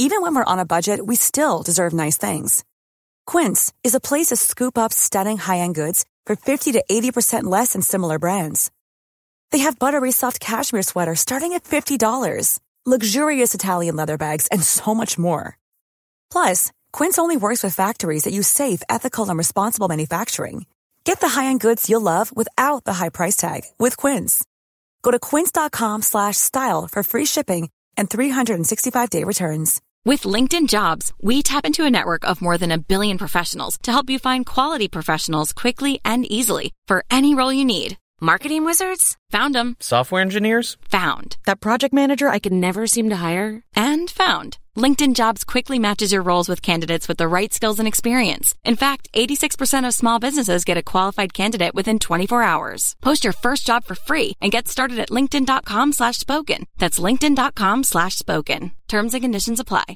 Even when we're on a budget, we still deserve nice things. Quince is a place to scoop up stunning high-end goods for 50 to 80% less than similar brands. They have buttery soft cashmere sweaters starting at $50, luxurious Italian leather bags, and so much more. Plus, Quince only works with factories that use safe, ethical, and responsible manufacturing. Get the high-end goods you'll love without the high price tag with Quince. Go to quince.com/style for free shipping and 365-day returns. With LinkedIn Jobs, we tap into a network of more than 1 billion professionals to help you find quality professionals quickly and easily for any role you need. Marketing wizards? Found them. Software engineers? Found. That project manager I could never seem to hire? And found. LinkedIn Jobs quickly matches your roles with candidates with the right skills and experience. In fact, 86% of small businesses get a qualified candidate within 24 hours. Post your first job for free and get started at linkedin.com/spoken. That's linkedin.com/spoken. Terms and conditions apply.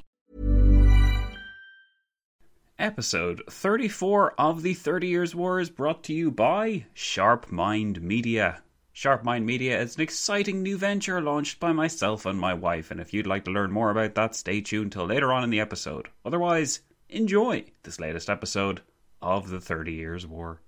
Episode 34 of the 30 Years' War is brought to you by Sharp Mind Media. Sharp Mind Media is an exciting new venture launched by myself and my wife, and if you'd like to learn more about that, stay tuned till later on in the episode. Otherwise, enjoy this latest episode of the 30 Years' War.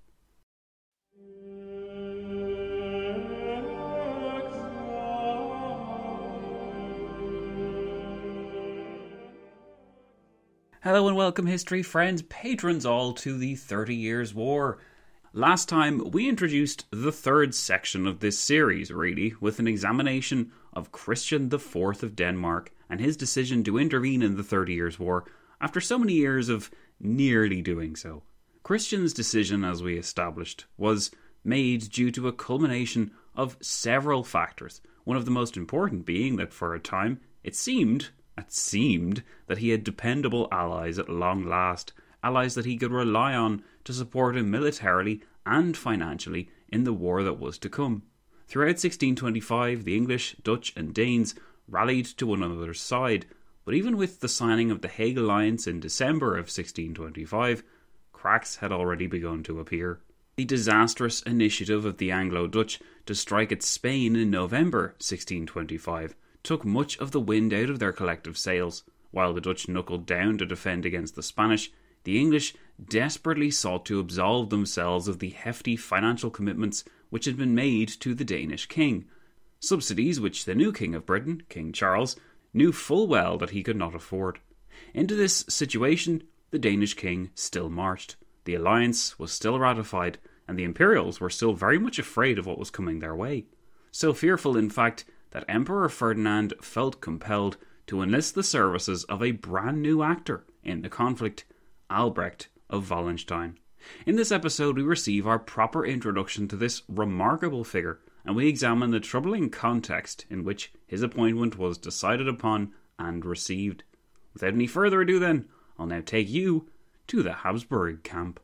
Hello and welcome, history friends, patrons all, to the 30 Years' War. Last time, we introduced the third section of this series, really, with an examination of Christian IV of Denmark and his decision to intervene in the 30 Years' War after so many years of nearly doing so. Christian's decision, as we established, was made due to a culmination of several factors, one of the most important being that for a time it seemed that he had dependable allies at long last, allies that he could rely on to support him militarily and financially in the war that was to come. Throughout 1625, the English, Dutch and Danes rallied to one another's side, but even with the signing of the Hague Alliance in December of 1625, cracks had already begun to appear. The disastrous initiative of the Anglo-Dutch to strike at Spain in November 1625 took much of the wind out of their collective sails. While the Dutch knuckled down to defend against the Spanish, the English desperately sought to absolve themselves of the hefty financial commitments which had been made to the Danish king, subsidies which the new King of Britain, King Charles, knew full well that he could not afford. Into this situation, the Danish king still marched. The alliance was still ratified, and the Imperials were still very much afraid of what was coming their way. So fearful, in fact, that Emperor Ferdinand felt compelled to enlist the services of a brand new actor in the conflict, Albrecht of Wallenstein. In this episode, we receive our proper introduction to this remarkable figure, and we examine the troubling context in which his appointment was decided upon and received. Without any further ado then, I'll now take you to the Habsburg camp.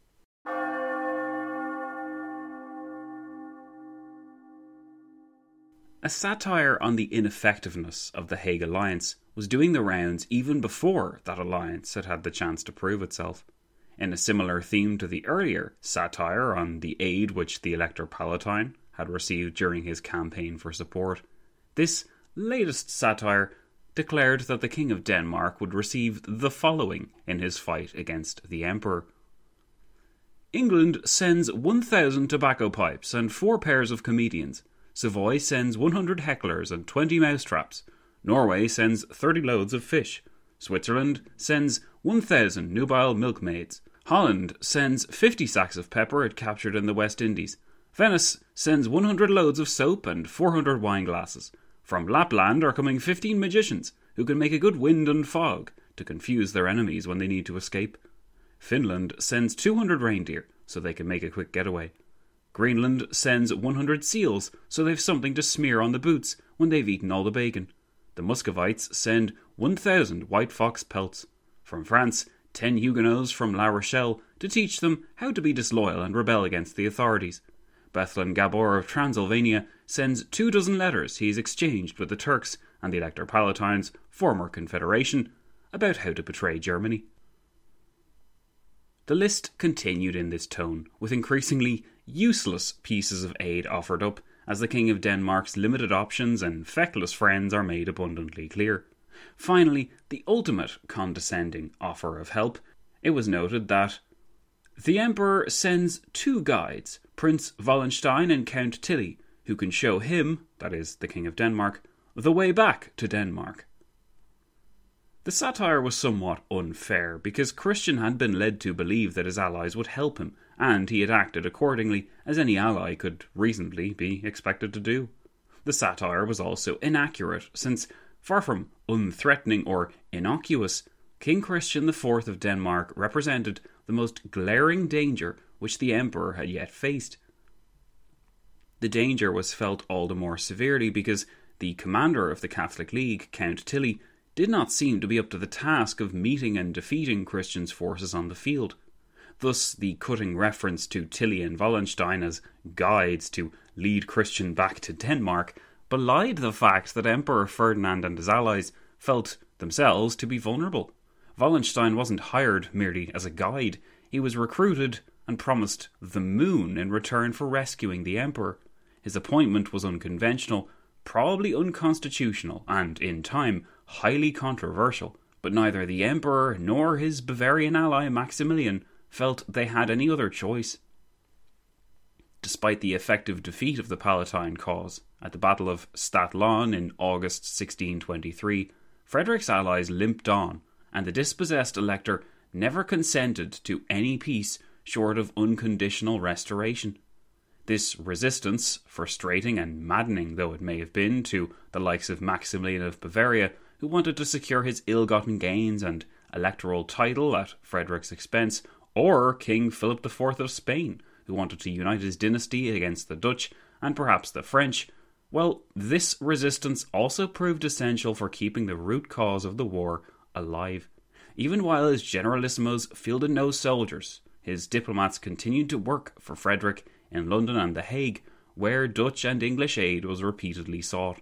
A satire on the ineffectiveness of the Hague Alliance was doing the rounds even before that alliance had had the chance to prove itself. In a similar theme to the earlier satire on the aid which the Elector Palatine had received during his campaign for support, this latest satire declared that the King of Denmark would receive the following in his fight against the Emperor. England sends 1,000 tobacco pipes and 4 pairs of comedians. Savoy sends 100 hecklers and 20 mousetraps. Norway sends 30 loads of fish. Switzerland sends 1,000 nubile milkmaids. Holland sends 50 sacks of pepper it captured in the West Indies. Venice sends 100 loads of soap and 400 wine glasses. From Lapland are coming 15 magicians who can make a good wind and fog to confuse their enemies when they need to escape. Finland sends 200 reindeer so they can make a quick getaway. Greenland sends 100 seals so they've something to smear on the boots when they've eaten all the bacon. The Muscovites send 1,000 white fox pelts. From France, 10 Huguenots from La Rochelle to teach them how to be disloyal and rebel against the authorities. Bethlen Gabor of Transylvania sends 24 letters he's exchanged with the Turks and the Elector Palatine's former confederation about how to betray Germany. The list continued in this tone, with increasingly useless pieces of aid offered up, as the King of Denmark's limited options and feckless friends are made abundantly clear. Finally, the ultimate condescending offer of help. It was noted that the Emperor sends 2 guides, Prince Wallenstein and Count Tilly, who can show him, that is, the King of Denmark, the way back to Denmark. The satire was somewhat unfair, because Christian had been led to believe that his allies would help him, and he had acted accordingly, as any ally could reasonably be expected to do. The satire was also inaccurate, since, far from unthreatening or innocuous, King Christian IV of Denmark represented the most glaring danger which the Emperor had yet faced. The danger was felt all the more severely because the commander of the Catholic League, Count Tilly, did not seem to be up to the task of meeting and defeating Christian's forces on the field. Thus, the cutting reference to Tilly and Wallenstein as guides to lead Christian back to Denmark belied the fact that Emperor Ferdinand and his allies felt themselves to be vulnerable. Wallenstein wasn't hired merely as a guide. He was recruited and promised the moon in return for rescuing the Emperor. His appointment was unconventional, probably unconstitutional, and, in time, highly controversial, but neither the Emperor nor his Bavarian ally Maximilian felt they had any other choice. Despite the effective defeat of the Palatine cause at the Battle of Stadtlohn in August 1623, Frederick's allies limped on, and the dispossessed elector never consented to any peace short of unconditional restoration. This resistance, frustrating and maddening though it may have been to the likes of Maximilian of Bavaria, who wanted to secure his ill-gotten gains and electoral title at Frederick's expense, or King Philip IV of Spain, who wanted to unite his dynasty against the Dutch and perhaps the French, well, this resistance also proved essential for keeping the root cause of the war alive. Even while his generalissimos fielded no soldiers, his diplomats continued to work for Frederick in London and The Hague, where Dutch and English aid was repeatedly sought.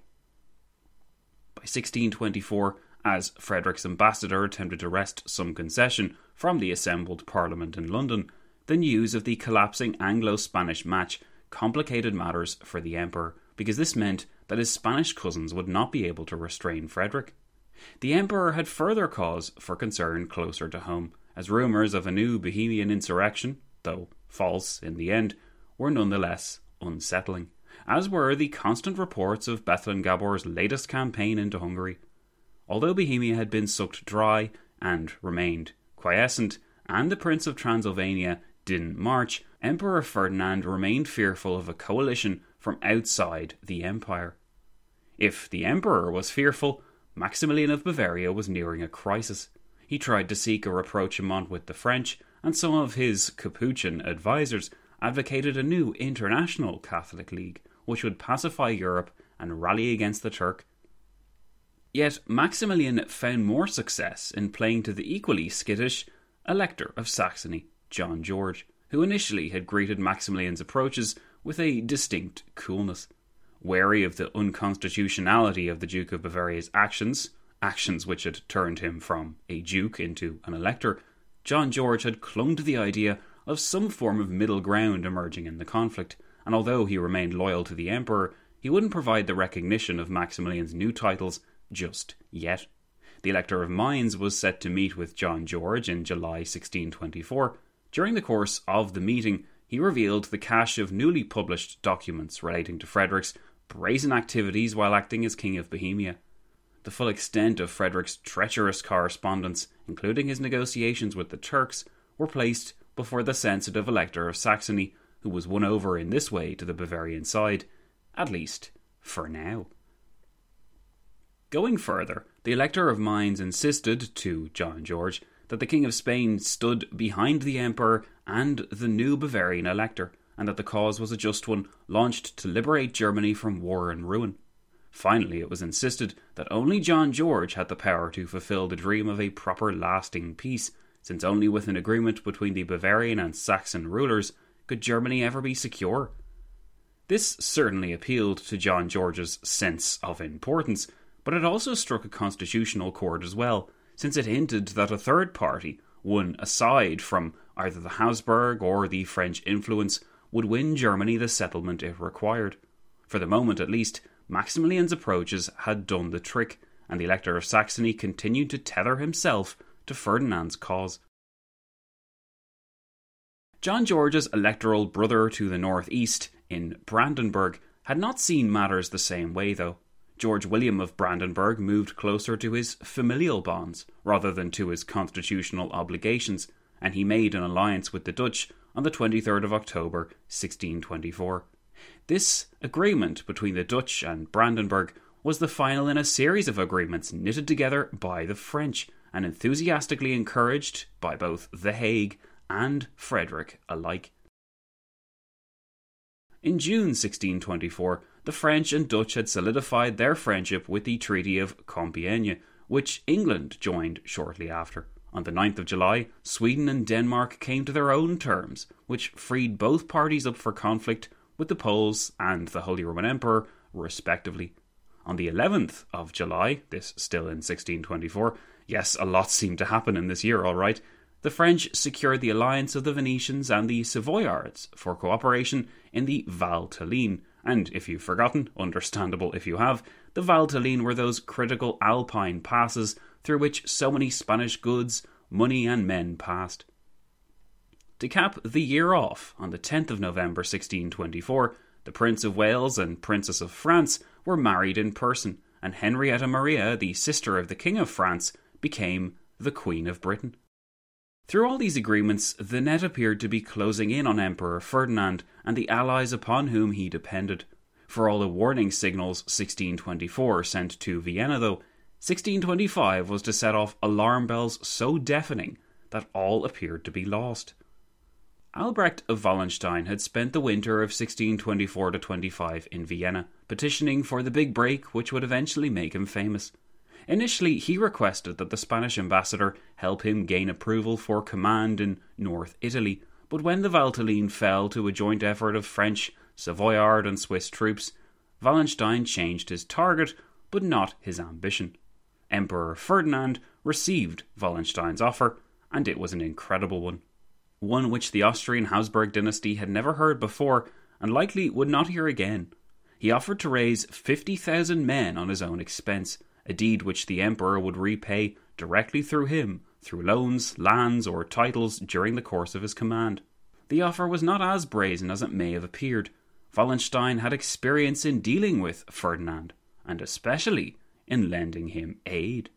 By 1624, as Frederick's ambassador attempted to wrest some concession from the assembled Parliament in London, the news of the collapsing Anglo-Spanish match complicated matters for the Emperor, because this meant that his Spanish cousins would not be able to restrain Frederick. The Emperor had further cause for concern closer to home, as rumours of a new Bohemian insurrection, though false in the end, were nonetheless unsettling, as were the constant reports of Bethlen Gabor's latest campaign into Hungary. Although Bohemia had been sucked dry and remained quiescent, and the Prince of Transylvania didn't march, Emperor Ferdinand remained fearful of a coalition from outside the empire. If the Emperor was fearful, Maximilian of Bavaria was nearing a crisis. He tried to seek a rapprochement with the French, and some of his Capuchin advisors advocated a new international Catholic League, which would pacify Europe and rally against the Turk. Yet Maximilian found more success in playing to the equally skittish Elector of Saxony, John George, who initially had greeted Maximilian's approaches with a distinct coolness. Wary of the unconstitutionality of the Duke of Bavaria's actions which had turned him from a duke into an elector, John George had clung to the idea of some form of middle ground emerging in the conflict, and although he remained loyal to the Emperor, he wouldn't provide the recognition of Maximilian's new titles just yet. The Elector of Mainz was set to meet with John George in July 1624. During the course of the meeting, he revealed the cache of newly published documents relating to Frederick's brazen activities while acting as King of Bohemia. The full extent of Frederick's treacherous correspondence, including his negotiations with the Turks, were placed before the sensitive Elector of Saxony, who was won over in this way to the Bavarian side, at least for now. Going further, the Elector of Mainz insisted to John George that the King of Spain stood behind the Emperor and the new Bavarian Elector, and that the cause was a just one, launched to liberate Germany from war and ruin. Finally, it was insisted that only John George had the power to fulfill the dream of a proper lasting peace, since only with an agreement between the Bavarian and Saxon rulers could Germany ever be secure. This certainly appealed to John George's sense of importance, but it also struck a constitutional chord as well, since it hinted that a third party, one aside from either the Habsburg or the French influence, would win Germany the settlement it required. For the moment at least, Maximilian's approaches had done the trick, and the Elector of Saxony continued to tether himself to Ferdinand's cause. John George's electoral brother to the northeast, in Brandenburg, had not seen matters the same way, though. George William of Brandenburg moved closer to his familial bonds rather than to his constitutional obligations, and he made an alliance with the Dutch on the 23rd of October 1624. This agreement between the Dutch and Brandenburg was the final in a series of agreements knitted together by the French and enthusiastically encouraged by both The Hague and Frederick alike. In June 1624, the French and Dutch had solidified their friendship with the Treaty of Compiègne, which England joined shortly after. On the 9th of July, Sweden and Denmark came to their own terms, which freed both parties up for conflict with the Poles and the Holy Roman Emperor, respectively. On the 11th of July, this still in 1624, yes, a lot seemed to happen in this year, all right, the French secured the alliance of the Venetians and the Savoyards for cooperation in the Val Thélin. And if you've forgotten, understandable if you have, the Val Thélin were those critical alpine passes through which so many Spanish goods, money and men passed. To cap the year off, on the 10th of November 1624, the Prince of Wales and Princess of France were married in person, and Henrietta Maria, the sister of the King of France, became the Queen of Britain. Through all these agreements, the net appeared to be closing in on Emperor Ferdinand and the allies upon whom he depended. For all the warning signals 1624 sent to Vienna, though, 1625 was to set off alarm bells so deafening that all appeared to be lost. Albrecht of Wallenstein had spent the winter of 1624-25 in Vienna, petitioning for the big break which would eventually make him famous. Initially, he requested that the Spanish ambassador help him gain approval for command in North Italy, but when the Val Thélin fell to a joint effort of French, Savoyard and Swiss troops, Wallenstein changed his target, but not his ambition. Emperor Ferdinand received Wallenstein's offer, and it was an incredible one which the Austrian Habsburg dynasty had never heard before, and likely would not hear again. He offered to raise 50,000 men on his own expense, a deed which the emperor would repay directly through him, through loans, lands, or titles during the course of his command. The offer was not as brazen as it may have appeared. Wallenstein had experience in dealing with Ferdinand, and especially in lending him aid.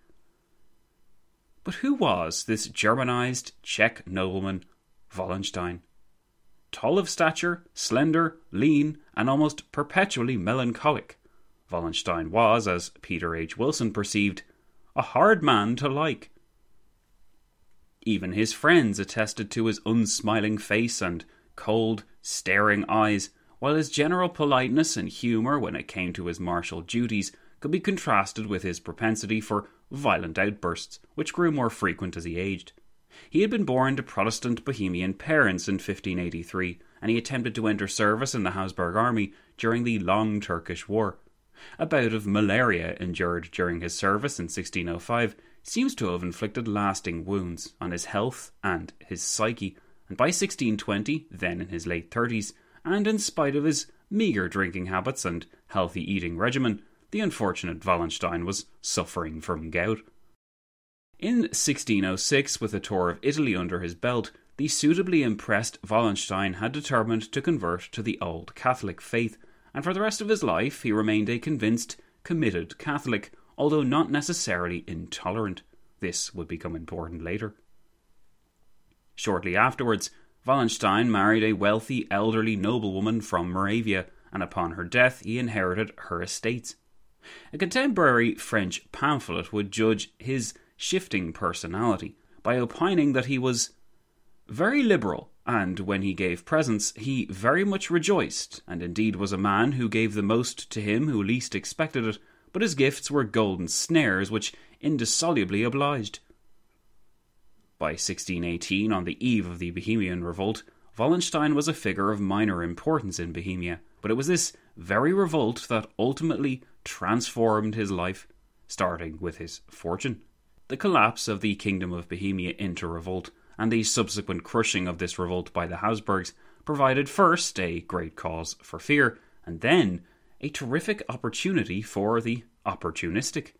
But who was this Germanized Czech nobleman, Wallenstein? Tall of stature, slender, lean, and almost perpetually melancholic, Wallenstein was, as Peter H. Wilson perceived, a hard man to like. Even his friends attested to his unsmiling face and cold, staring eyes, while his general politeness and humour when it came to his martial duties could be contrasted with his propensity for violent outbursts, which grew more frequent as he aged. He had been born to Protestant Bohemian parents in 1583, and he attempted to enter service in the Habsburg army during the Long Turkish War. A bout of malaria endured during his service in 1605 seems to have inflicted lasting wounds on his health and his psyche, and by 1620, then in his late 30s, and in spite of his meagre drinking habits and healthy eating regimen, the unfortunate Wallenstein was suffering from gout. In 1606, with a tour of Italy under his belt, the suitably impressed Wallenstein had determined to convert to the Old Catholic faith, and for the rest of his life he remained a convinced, committed Catholic, although not necessarily intolerant. This would become important later. Shortly afterwards, Wallenstein married a wealthy, elderly noblewoman from Moravia, and upon her death he inherited her estates. A contemporary French pamphlet would judge his shifting personality by opining that he was very liberal, and when he gave presents he very much rejoiced, and indeed was a man who gave the most to him who least expected it, but his gifts were golden snares which indissolubly obliged. By 1618, on the eve of the Bohemian Revolt, Wallenstein was a figure of minor importance in Bohemia, but it was this very revolt that ultimately transformed his life, starting with his fortune. The collapse of the Kingdom of Bohemia into revolt, and the subsequent crushing of this revolt by the Habsburgs, provided first a great cause for fear, and then a terrific opportunity for the opportunistic.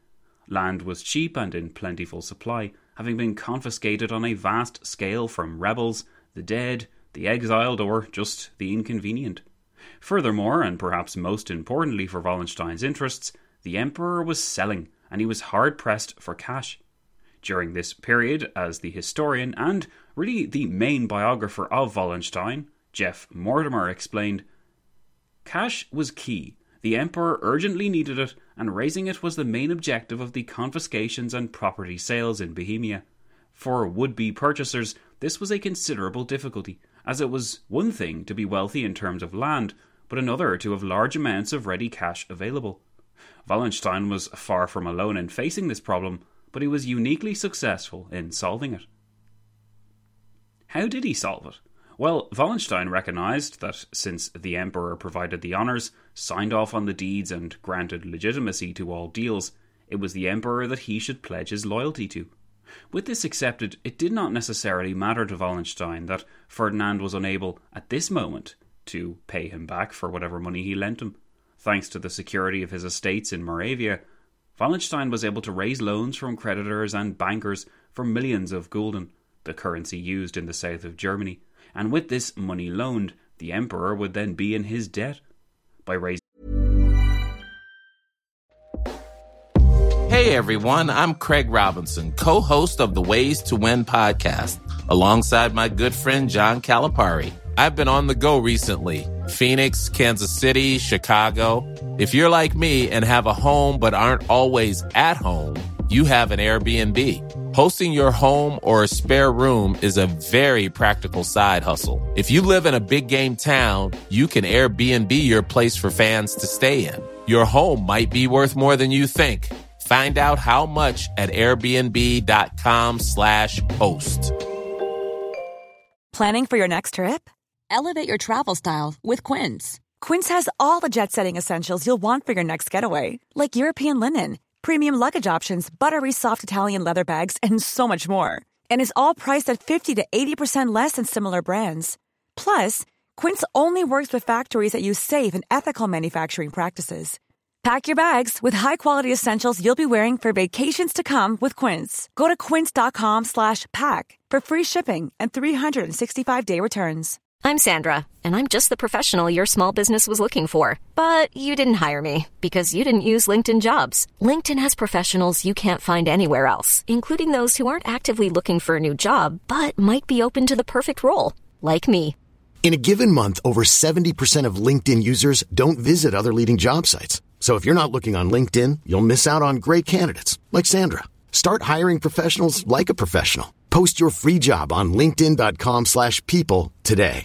Land was cheap and in plentiful supply, having been confiscated on a vast scale from rebels, the dead, the exiled, or just the inconvenient. Furthermore, and perhaps most importantly for Wallenstein's interests, the emperor was selling, and he was hard-pressed for cash. During this period, as the historian and really the main biographer of Wallenstein, Jeff Mortimer, explained, cash was key. The emperor urgently needed it, and raising it was the main objective of the confiscations and property sales in Bohemia. For would-be purchasers, this was a considerable difficulty, as it was one thing to be wealthy in terms of land, but another to have large amounts of ready cash available. Wallenstein was far from alone in facing this problem, but he was uniquely successful in solving it. How did he solve it? Well, Wallenstein recognised that since the emperor provided the honours, signed off on the deeds and granted legitimacy to all deals, it was the emperor that he should pledge his loyalty to. With this accepted, it did not necessarily matter to Wallenstein that Ferdinand was unable, at this moment, to pay him back for whatever money he lent him. Thanks to the security of his estates in Moravia, Wallenstein was able to raise loans from creditors and bankers for millions of gulden, the currency used in the south of Germany, and with this money loaned, the emperor would then be in his debt. By raising Hey everyone, I'm Craig Robinson, co-host of the Ways to Win podcast, alongside my good friend John Calipari. I've been on the go recently. Phoenix, Kansas City, Chicago. If you're like me and have a home but aren't always at home, you have an Airbnb. Hosting your home or a spare room is a very practical side hustle. If you live in a big game town, you can Airbnb your place for fans to stay in. Your home might be worth more than you think. Find out how much at airbnb.com/host. Planning for your next trip? Elevate your travel style with Quince. Quince has all the jet-setting essentials you'll want for your next getaway, like European linen, premium luggage options, buttery soft Italian leather bags, and so much more. And is all priced at 50 to 80% less than similar brands. Plus, Quince only works with factories that use safe and ethical manufacturing practices. Pack your bags with high-quality essentials you'll be wearing for vacations to come with Quince. Go to quince.com/pack for free shipping and 365-day returns. I'm Sandra, and I'm just the professional your small business was looking for. But you didn't hire me because you didn't use LinkedIn Jobs. LinkedIn has professionals you can't find anywhere else, including those who aren't actively looking for a new job, but might be open to the perfect role, like me. In a given month, over 70% of LinkedIn users don't visit other leading job sites. So if you're not looking on LinkedIn, you'll miss out on great candidates like Sandra. Start hiring professionals like a professional. Post your free job on linkedin.com/people today.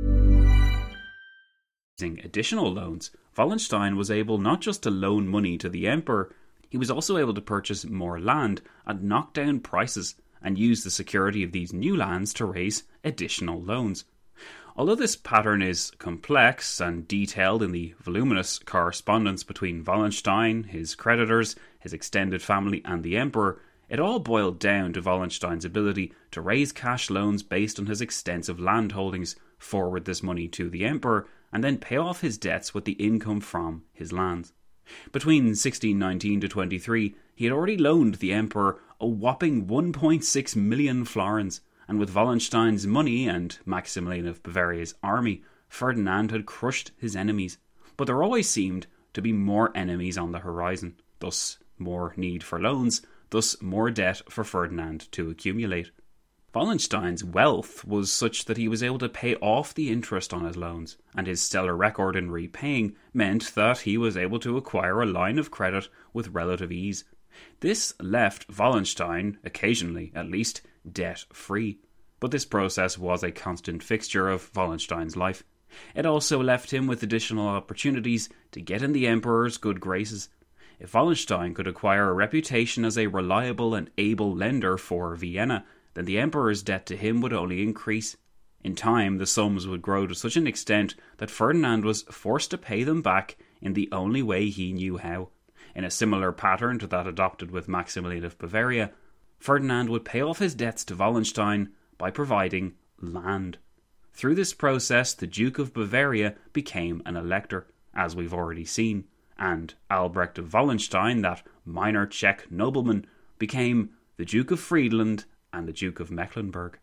Additional loans, Wallenstein was able not just to loan money to the emperor, he was also able to purchase more land at knockdown prices and use the security of these new lands to raise additional loans. Although this pattern is complex and detailed in the voluminous correspondence between Wallenstein, his creditors, his extended family and the emperor, it all boiled down to Wallenstein's ability to raise cash loans based on his extensive land holdings, forward this money to the emperor, and then pay off his debts with the income from his lands. Between 1619 to 23, he had already loaned the emperor a whopping 1.6 million florins, and with Wallenstein's money and Maximilian of Bavaria's army, Ferdinand had crushed his enemies. But there always seemed to be more enemies on the horizon, thus more need for loans, thus more debt for Ferdinand to accumulate. Wallenstein's wealth was such that he was able to pay off the interest on his loans, and his stellar record in repaying meant that he was able to acquire a line of credit with relative ease. This left Wallenstein, occasionally at least, debt-free. But this process was a constant fixture of Wallenstein's life. It also left him with additional opportunities to get in the emperor's good graces. If Wallenstein could acquire a reputation as a reliable and able lender for Vienna, then the emperor's debt to him would only increase. In time, the sums would grow to such an extent that Ferdinand was forced to pay them back in the only way he knew how. In a similar pattern to that adopted with Maximilian of Bavaria, Ferdinand would pay off his debts to Wallenstein by providing land. Through this process, the Duke of Bavaria became an elector, as we've already seen, and Albrecht of Wallenstein, that minor Czech nobleman, became the Duke of Friedland and the Duke of Mecklenburg.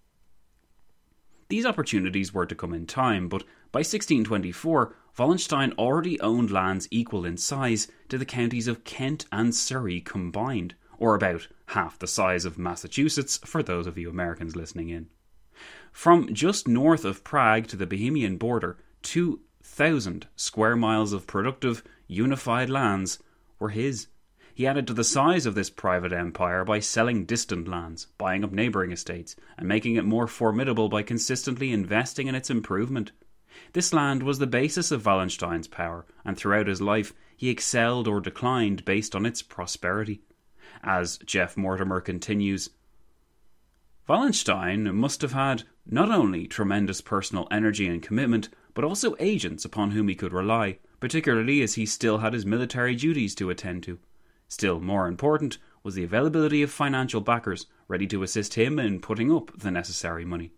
These opportunities were to come in time, but by 1624, Wallenstein already owned lands equal in size to the counties of Kent and Surrey combined, or about half the size of Massachusetts for those of you Americans listening in. From just north of Prague to the Bohemian border, 2,000 square miles of productive, unified lands were his. He added to the size of this private empire by selling distant lands, buying up neighbouring estates, and making it more formidable by consistently investing in its improvement. This land was the basis of Wallenstein's power, and throughout his life he excelled or declined based on its prosperity. As Jeff Mortimer continues, Wallenstein must have had not only tremendous personal energy and commitment, but also agents upon whom he could rely, particularly as he still had his military duties to attend to. Still more important was the availability of financial backers ready to assist him in putting up the necessary money.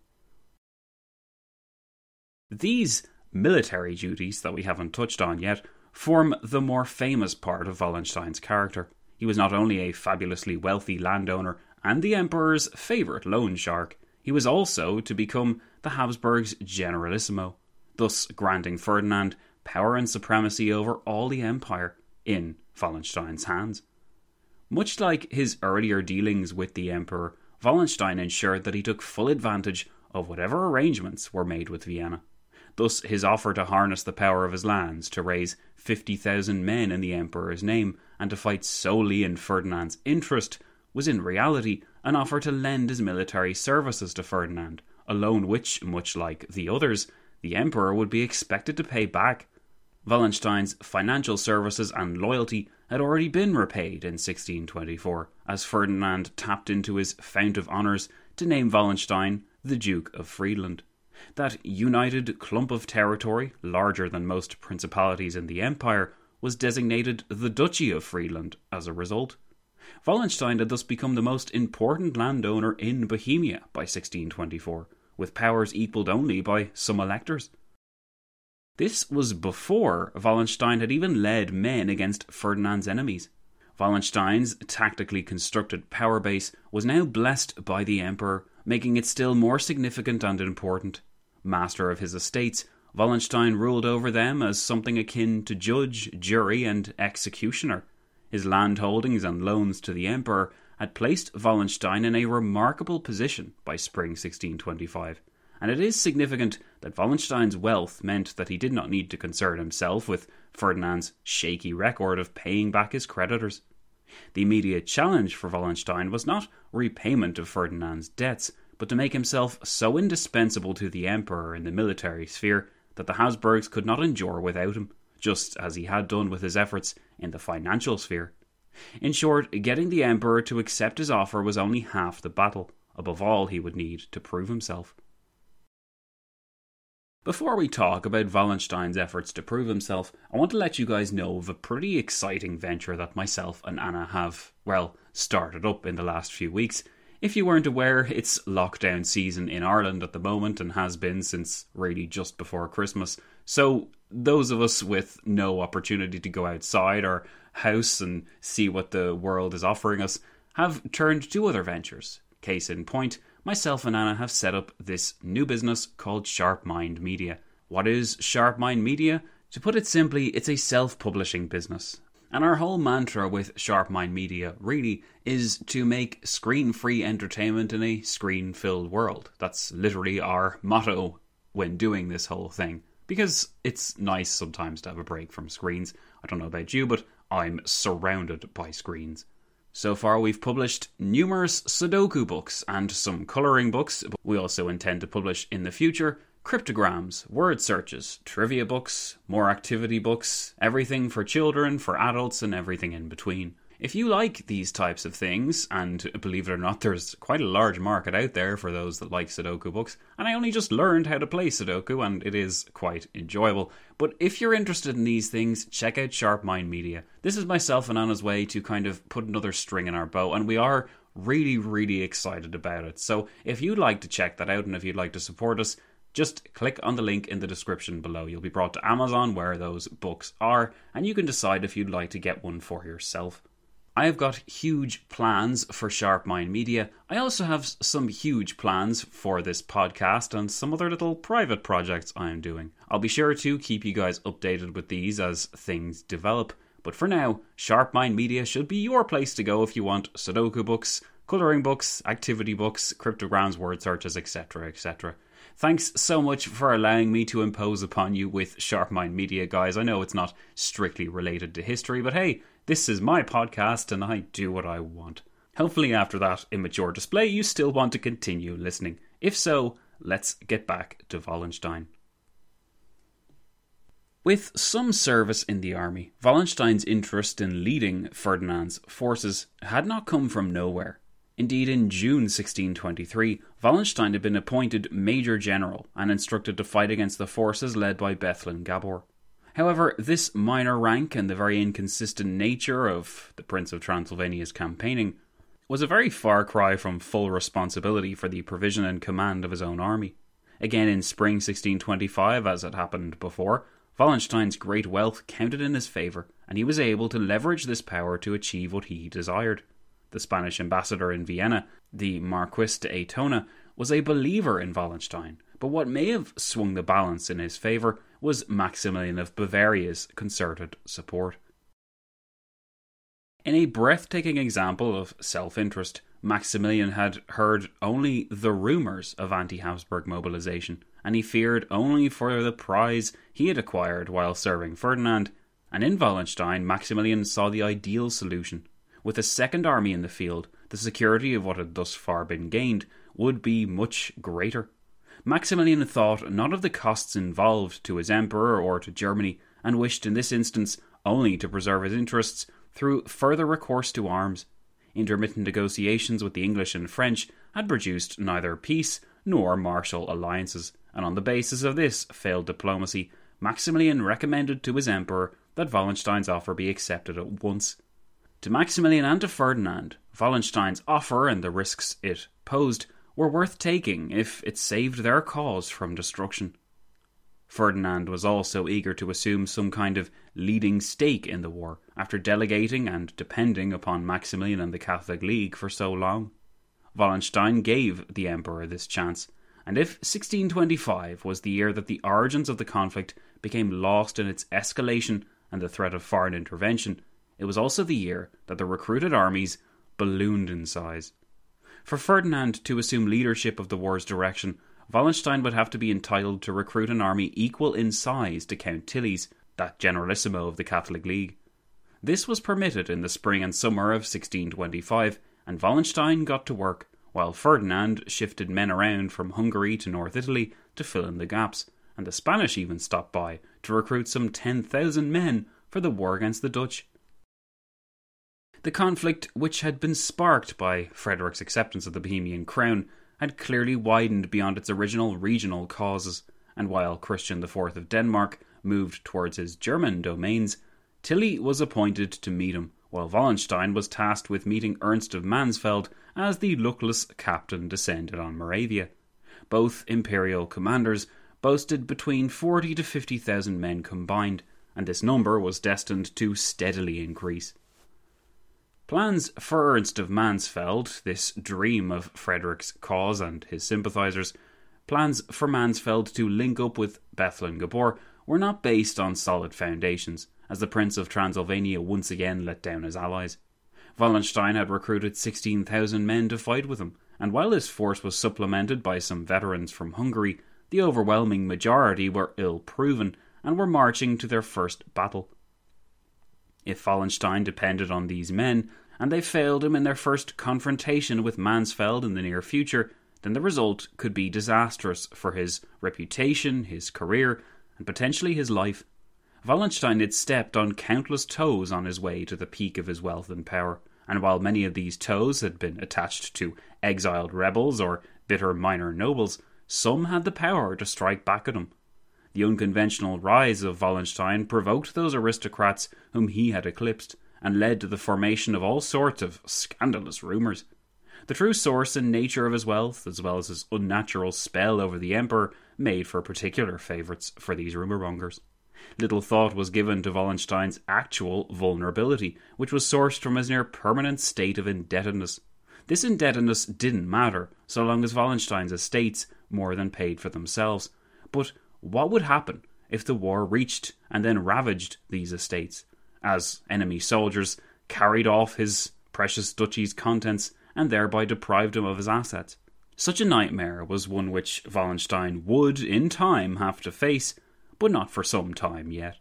These military duties that we haven't touched on yet form the more famous part of Wallenstein's character. He was not only a fabulously wealthy landowner and the Emperor's favourite loan shark, he was also to become the Habsburgs' generalissimo, thus granting Ferdinand power and supremacy over all the empire in Wallenstein's hands. Much like his earlier dealings with the Emperor, Wallenstein ensured that he took full advantage of whatever arrangements were made with Vienna. Thus, his offer to harness the power of his lands, to raise 50,000 men in the Emperor's name, and to fight solely in Ferdinand's interest, was in reality an offer to lend his military services to Ferdinand, a loan which, much like the others, the Emperor would be expected to pay back. Wallenstein's financial services and loyalty had already been repaid in 1624, as Ferdinand tapped into his fount of honours to name Wallenstein the Duke of Friedland. That united clump of territory, larger than most principalities in the empire, was designated the Duchy of Friedland as a result. Wallenstein had thus become the most important landowner in Bohemia by 1624, with powers equalled only by some electors. This was before Wallenstein had even led men against Ferdinand's enemies. Wallenstein's tactically constructed power base was now blessed by the Emperor, making it still more significant and important. Master of his estates, Wallenstein ruled over them as something akin to judge, jury, and executioner. His land holdings and loans to the Emperor had placed Wallenstein in a remarkable position by spring 1625, and it is significant that Wallenstein's wealth meant that he did not need to concern himself with Ferdinand's shaky record of paying back his creditors. The immediate challenge for Wallenstein was not repayment of Ferdinand's debts, but to make himself so indispensable to the Emperor in the military sphere that the Habsburgs could not endure without him, just as he had done with his efforts in the financial sphere. In short, getting the Emperor to accept his offer was only half the battle. Above all, he would need to prove himself. Before we talk about Wallenstein's efforts to prove himself, I want to let you guys know of a pretty exciting venture that myself and Anna have, started up in the last few weeks. If you weren't aware, it's lockdown season in Ireland at the moment and has been since really just before Christmas. So those of us with no opportunity to go outside our house and see what the world is offering us have turned to other ventures. Case in point, myself and Anna have set up this new business called Sharp Mind Media. What is Sharp Mind Media? To put it simply, it's a self-publishing business. And our whole mantra with Sharp Mind Media really is to make screen-free entertainment in a screen-filled world. That's literally our motto when doing this whole thing. Because it's nice sometimes to have a break from screens. I don't know about you, but I'm surrounded by screens. So far we've published numerous Sudoku books and some colouring books. We also intend to publish in the future cryptograms, word searches, trivia books, more activity books, everything for children, for adults, and everything in between. If you like these types of things, and believe it or not, there's quite a large market out there for those that like Sudoku books, and I only just learned how to play Sudoku, and it is quite enjoyable. But if you're interested in these things, check out Sharp Mind Media. This is myself and Anna's way to kind of put another string in our bow, and we are really, really excited about it. So if you'd like to check that out, and if you'd like to support us, Just click on the link in the description below. You'll be brought to Amazon where those books are, and you can decide if you'd like to get one for yourself. I have got huge plans for Sharp Mind Media. I also have some huge plans for this podcast and some other little private projects I am doing. I'll be sure to keep you guys updated with these as things develop. But for now, Sharp Mind Media should be your place to go if you want Sudoku books, colouring books, activity books, cryptograms, word searches, etc, etc. Thanks so much for allowing me to impose upon you with Sharp Mind Media, guys. I know it's not strictly related to history, but hey, this is my podcast and I do what I want. Hopefully after that immature display you still want to continue listening. If so, let's get back to Wallenstein. With some service in the army, Wallenstein's interest in leading Ferdinand's forces had not come from nowhere. Indeed, in June 1623, Wallenstein had been appointed Major General and instructed to fight against the forces led by Bethlen Gabor. However, this minor rank and the very inconsistent nature of the Prince of Transylvania's campaigning was a very far cry from full responsibility for the provision and command of his own army. Again in spring 1625, as had happened before, Wallenstein's great wealth counted in his favour, and he was able to leverage this power to achieve what he desired. The Spanish ambassador in Vienna, the Marquis de Aytona, was a believer in Wallenstein, but what may have swung the balance in his favour was Maximilian of Bavaria's concerted support. In a breathtaking example of self-interest, Maximilian had heard only the rumours of anti-Habsburg mobilisation, and he feared only for the prize he had acquired while serving Ferdinand, and in Wallenstein Maximilian saw the ideal solution. With a second army in the field, the security of what had thus far been gained would be much greater. Maximilian thought not of the costs involved to his emperor or to Germany, and wished in this instance only to preserve his interests through further recourse to arms. Intermittent negotiations with the English and French had produced neither peace nor martial alliances, and on the basis of this failed diplomacy, Maximilian recommended to his emperor that Wallenstein's offer be accepted at once. To Maximilian and to Ferdinand, Wallenstein's offer and the risks it posed were worth taking if it saved their cause from destruction. Ferdinand was also eager to assume some kind of leading stake in the war, after delegating and depending upon Maximilian and the Catholic League for so long. Wallenstein gave the emperor this chance, and if 1625 was the year that the origins of the conflict became lost in its escalation and the threat of foreign intervention, it was also the year that the recruited armies ballooned in size. For Ferdinand to assume leadership of the war's direction, Wallenstein would have to be entitled to recruit an army equal in size to Count Tilly's, that generalissimo of the Catholic League. This was permitted in the spring and summer of 1625, and Wallenstein got to work, while Ferdinand shifted men around from Hungary to North Italy to fill in the gaps, and the Spanish even stopped by to recruit some 10,000 men for the war against the Dutch. The conflict, which had been sparked by Frederick's acceptance of the Bohemian crown, had clearly widened beyond its original regional causes, and while Christian IV of Denmark moved towards his German domains, Tilly was appointed to meet him, while Wallenstein was tasked with meeting Ernst of Mansfeld as the luckless captain descended on Moravia. Both imperial commanders boasted between 40 to 50,000 men combined, and this number was destined to steadily increase. Plans for Ernst of Mansfeld, this dream of Frederick's cause and his sympathisers, plans for Mansfeld to link up with Bethlen Gabor were not based on solid foundations, as the Prince of Transylvania once again let down his allies. Wallenstein had recruited 16,000 men to fight with him, and while this force was supplemented by some veterans from Hungary, the overwhelming majority were ill-proven and were marching to their first battle. If Wallenstein depended on these men, and they failed him in their first confrontation with Mansfeld in the near future, then the result could be disastrous for his reputation, his career, and potentially his life. Wallenstein had stepped on countless toes on his way to the peak of his wealth and power, and while many of these toes had been attached to exiled rebels or bitter minor nobles, some had the power to strike back at him. The unconventional rise of Wallenstein provoked those aristocrats whom he had eclipsed, and led to the formation of all sorts of scandalous rumours. The true source and nature of his wealth, as well as his unnatural spell over the emperor, made for particular favourites for these rumour-mongers. Little thought was given to Wallenstein's actual vulnerability, which was sourced from his near-permanent state of indebtedness. This indebtedness didn't matter, so long as Wallenstein's estates more than paid for themselves. But what would happen if the war reached and then ravaged these estates, as enemy soldiers carried off his precious duchy's contents and thereby deprived him of his assets? Such a nightmare was one which Wallenstein would, in time, have to face, but not for some time yet.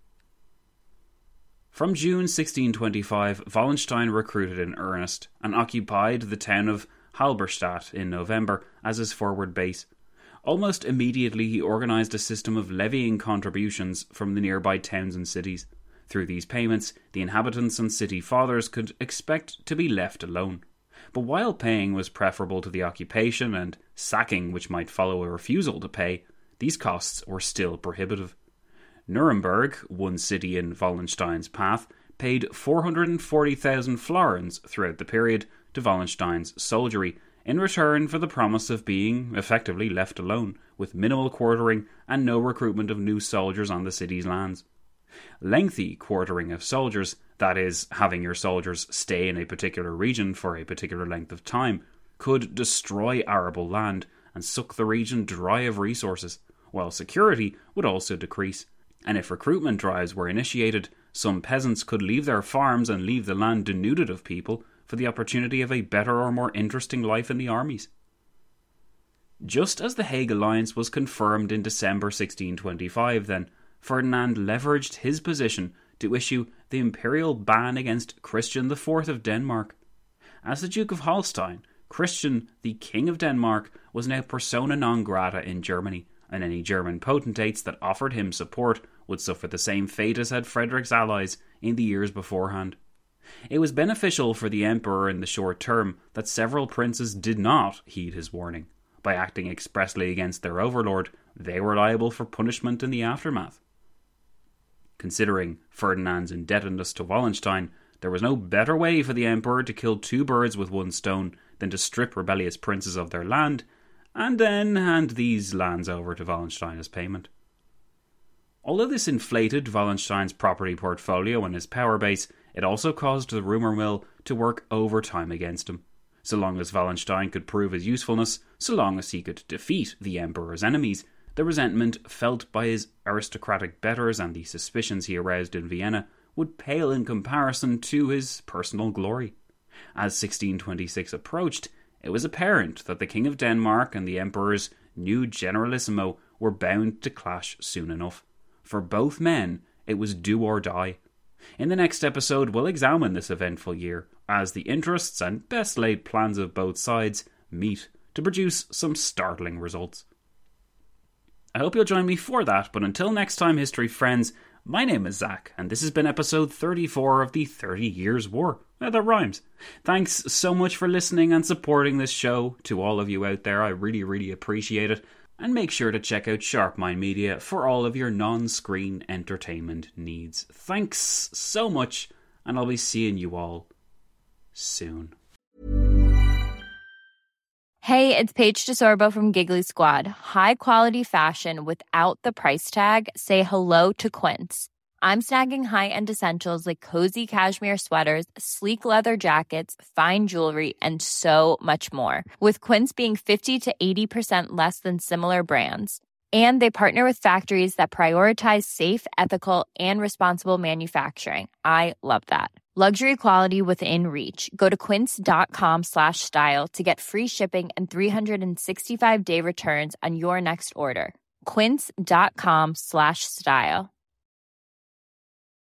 From June 1625, Wallenstein recruited in earnest and occupied the town of Halberstadt in November as his forward base. Almost immediately he organised a system of levying contributions from the nearby towns and cities. Through these payments, the inhabitants and city fathers could expect to be left alone. But while paying was preferable to the occupation and sacking which might follow a refusal to pay, these costs were still prohibitive. Nuremberg, one city in Wallenstein's path, paid 440,000 florins throughout the period to Wallenstein's soldiery, in return for the promise of being effectively left alone, with minimal quartering and no recruitment of new soldiers on the city's lands. Lengthy quartering of soldiers, that is, having your soldiers stay in a particular region for a particular length of time, could destroy arable land and suck the region dry of resources, while security would also decrease. And if recruitment drives were initiated, some peasants could leave their farms and leave the land denuded of people for the opportunity of a better or more interesting life in the armies. Just as the Hague Alliance was confirmed in December 1625, then, Ferdinand leveraged his position to issue the imperial ban against Christian IV of Denmark. As the Duke of Holstein, Christian, the King of Denmark, was now persona non grata in Germany, and any German potentates that offered him support would suffer the same fate as had Frederick's allies in the years beforehand. It was beneficial for the emperor in the short term that several princes did not heed his warning. By acting expressly against their overlord, they were liable for punishment in the aftermath. Considering Ferdinand's indebtedness to Wallenstein, there was no better way for the emperor to kill two birds with one stone than to strip rebellious princes of their land, and then hand these lands over to Wallenstein as payment. Although this inflated Wallenstein's property portfolio and his power base, it also caused the rumour mill to work overtime against him. So long as Wallenstein could prove his usefulness, so long as he could defeat the emperor's enemies, the resentment felt by his aristocratic betters and the suspicions he aroused in Vienna would pale in comparison to his personal glory. As 1626 approached, it was apparent that the King of Denmark and the Emperor's new Generalissimo were bound to clash soon enough. For both men, it was do or die. In the next episode, we'll examine this eventful year, as the interests and best-laid plans of both sides meet to produce some startling results. I hope you'll join me for that, but until next time, history friends, my name is Zach, and this has been episode 34 of the 30 Years' War. That rhymes. Thanks so much for listening and supporting this show. To all of you out there, I really, really appreciate it. And make sure to check out Sharp Mind Media for all of your non-screen entertainment needs. Thanks so much, and I'll be seeing you all soon. Hey, it's Paige DeSorbo from Giggly Squad. High quality fashion without the price tag. Say hello to Quince. I'm snagging high-end essentials like cozy cashmere sweaters, sleek leather jackets, fine jewelry, and so much more. With Quince being 50 to 80% less than similar brands. And they partner with factories that prioritize safe, ethical, and responsible manufacturing. I love that. Luxury quality within reach. Go to quince.com/style to get free shipping and 365-day returns on your next order. Quince.com/style.